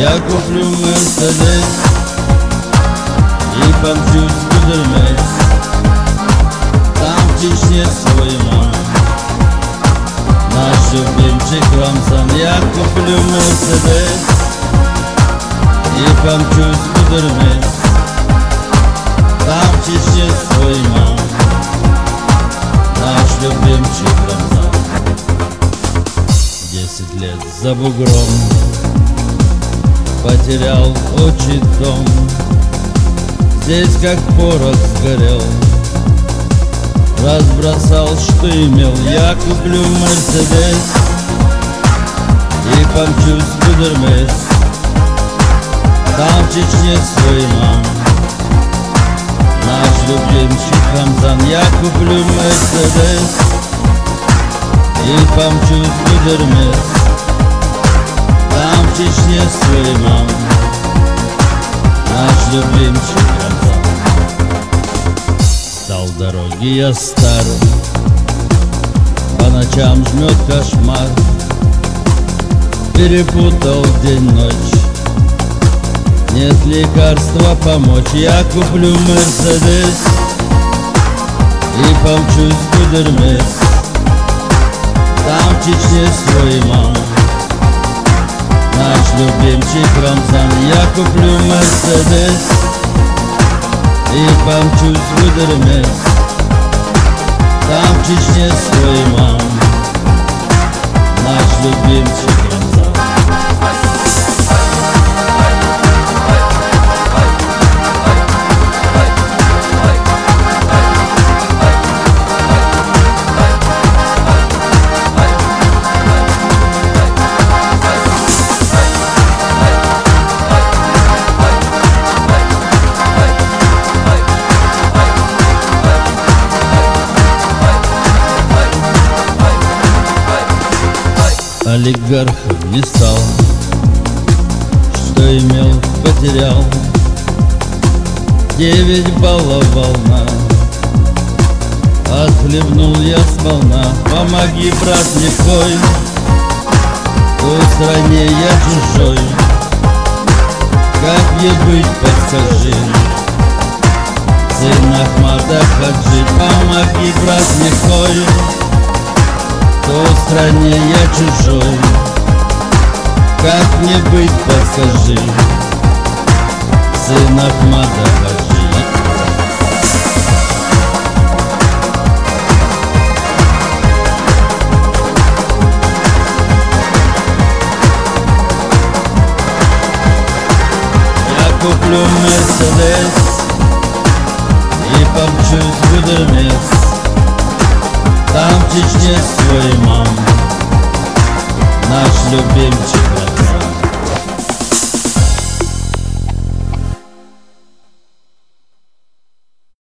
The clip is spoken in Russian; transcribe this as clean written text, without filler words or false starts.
Я куплю Мерседес и помчусь в Гудермес. Там в Чечне свой мам, наш любимчик Рамзан. Я куплю Мерседес и помчусь в Гудермес. Там в Чечне свой мам, наш любимчик Рамзан. 10 лет за бугром потерял отчий дом. Здесь как порох сгорел, разбросал, что имел. Я куплю Мерседес и помчусь в Гудермес. Там в Чечне свой мам, наш любимчик Рамзан. Я куплю Мерседес и помчусь в Гудермес. Там в Чечне свой мам, наш любимчик Рамзан. Стал дороги я стар, по ночам жмет кошмар. Перепутал день-ночь, нет лекарства помочь. Я куплю Мерседес и помчусь в Гудермес. Там в Чечне свой мам, наш любимчик Рамзан. Я куплю Мерседес и помчусь в Гудермес. Там в Чечне свой мам, наш любимчик Рамзан. Олигархом не стал, что имел, потерял. 9 баллов волна, отхлебнул я сполна. Помоги, брат, мне кой, в той стране я чужой. Как мне быть, подскажи, сын Ахмада Хаджи. Помоги, брат, мне кой, в той стране я чужой. Как мне быть, подскажи, сын Ахмада Хаджи. Я куплю Мерседес и помчусь в Гудермес. Там в Чечне свой мам, наш любимчик